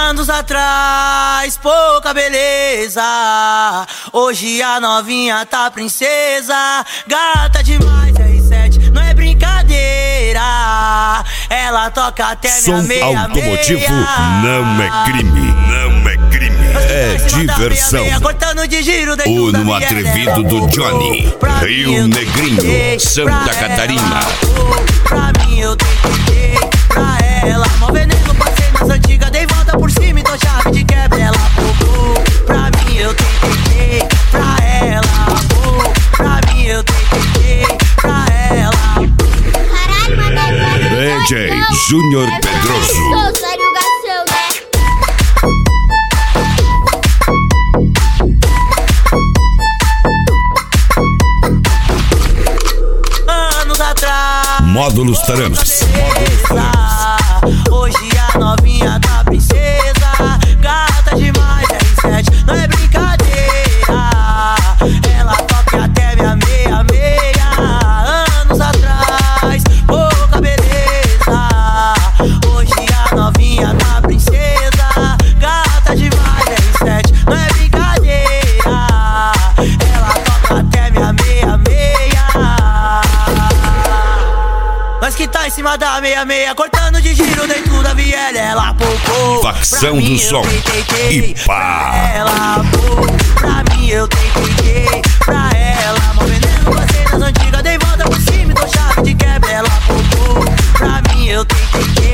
Anos atrás, pouca beleza. Hoje a novinha tá princesa. Gata demais, R7, não é brincadeira. Ela toca até som minha meia. automotivo não é crime, não é crime, é diversão. Cortando de giro, o no atrevido do Johnny, Rio Negrinho, Santa Catarina. Pra mim eu tenho que pra ela. Mó veneno, passei nas antigas, dei volta por cima e tô chave de quebra. Ela pulou. Pra mim eu tenho que pra ela. Pra mim eu tenho que pra ela. DJ Júnior Pedroso. Anos atrás, Módulos Taranas. Hoje a novinha tá princesa. Gata demais, R7, não é brincadeira. Ela toca até minha meia. Anos atrás, pouca beleza. Hoje a novinha tá princesa. Gata demais, R7, não é brincadeira. Ela toca até minha meia. Nós que tá em cima da meia, cortando de giro dentro da viela. Ela poucou. Facção do som. E pá. Ela poucou. Pra mim eu tentei. Pra ela, mó veneno, passei nas antigas, dei volta por cima e tô chave de quebra. Ela poucou. Pra mim eu tentei.